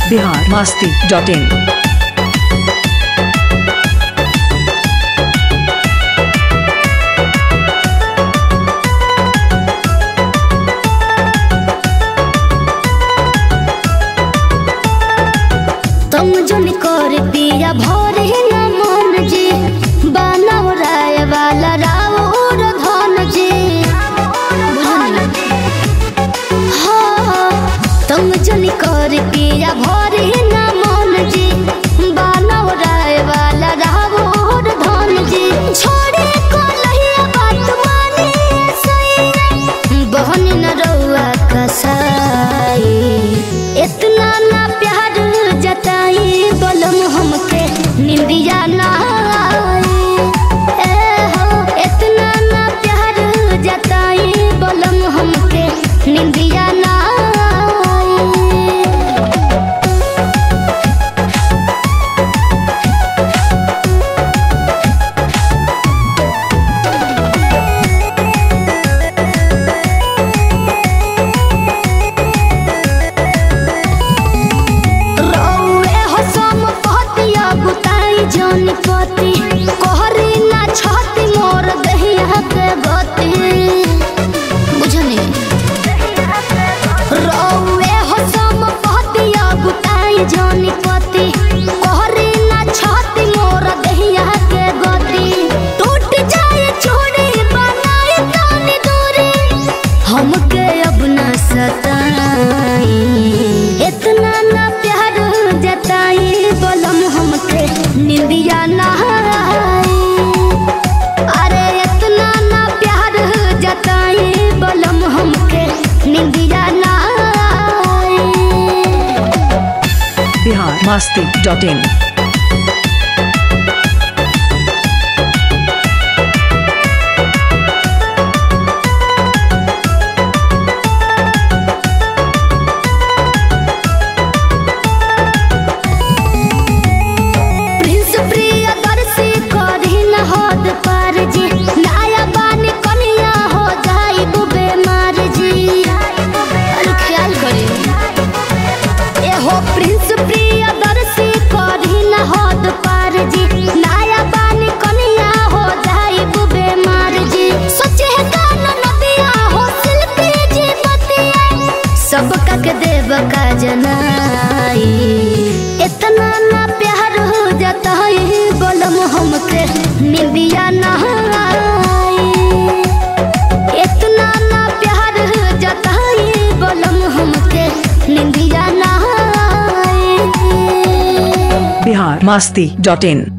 biharmasti.in। तुम जन कर पिया भर न मन जी बनव राय वाला राउर धन जी। हाँ तुम जन कर पिया भर न मन जी बनव राय वाला राउर धन जी। छोड़े को लहिया बात माने सही बहन न रउआ कसाई इतना ना प्यार जताई बलम हमके निंदिया ना इतना ना प्यार जताई बलम हमके निंदिया ना। जनपति कहरी ना छाती मोर दहिया के गति बुझनी रौए हो सम पतिया गुटाई जनपति कहरी ना छाती मोर दहिया के गति। टूट जाए छोड़ी बनाई तानी दूरी हमके अब ना सताई इतना ना प्यार जताई बलम हमके निंदिया ना। अरे इतना ना प्यार जताई बलम हमके निंदिया ना। biharmasti.in। प्रिंस प्रियदर्शी करी न हद पार जी नया बानी कनिया हो जाई बुबे मार जी। सोचे कान नदिया हो शिल्पी जी बतिया सब का के देव का जनाई इतना ना प्यार हो जाता है बलम हमके निंदिया ना। इतना ना प्यार हो जाता है बलम हमके निंदिया ना। biharmasti.in।